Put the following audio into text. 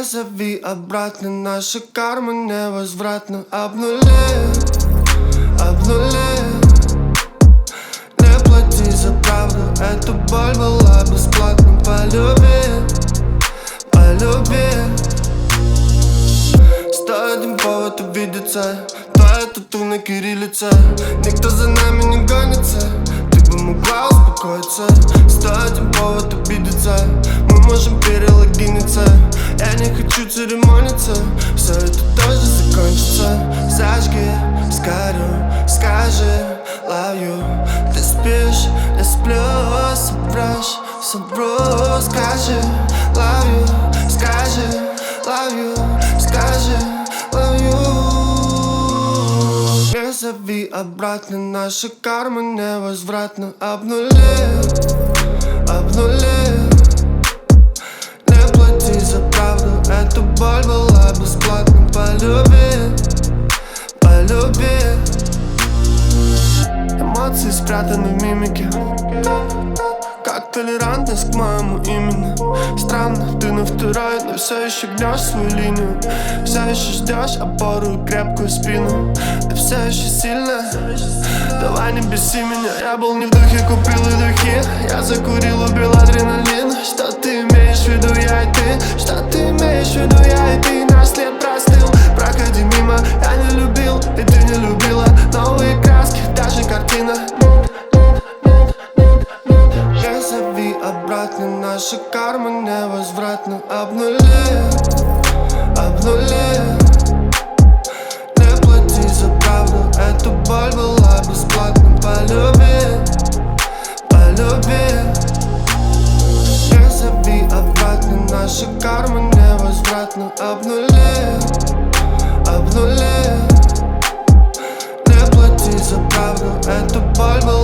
зови обратно, наша карма невозвратно. Обнули, обнули. Не плати за правду, эта боль была бесплатна. Полюби, полюби. 101 повод увидеться, твоя тату на кириллице. Никто за нами не гонится, ты бы могла успокоиться. 101 повод обидеться, мы можем перелогиниться. Я не хочу церемониться, все это тоже закончится. Зажги, сгорю, скажи love you. Ты спишь, я сплю, собрешь, собру. Скажи love you, скажи love you, скажи love you. Не зови обратно, наша карма невозвратна. Обнули, обнули. Не плати за правду, эта боль была бесплатна. Полюби, полюби. Эмоции спрятаны в мимике, как толерантность к моему имени. Странно, ты на второй, но все еще гнешь свою линию. Все еще ждешь опору и крепкую спину. Ты все еще сильная, давай не беси меня. Я был не в духе, купил и духи. Я закурил, убил адреналин. Что ты имеешь в виду, я и ты? Что ты имеешь в виду, я и ты? Наш след простыл, проходи мимо. Я не любил, и ты не любила. Новые краски, даже картина. Не зови обратно, наша карма невозвратна. Обнули, обнули. Не плати за правду, эта боль была бесплатна. Полюби, полюби. Не зови обратно, наша карма невозвратна. Обнули, обнули. Не плати за правду, эта боль была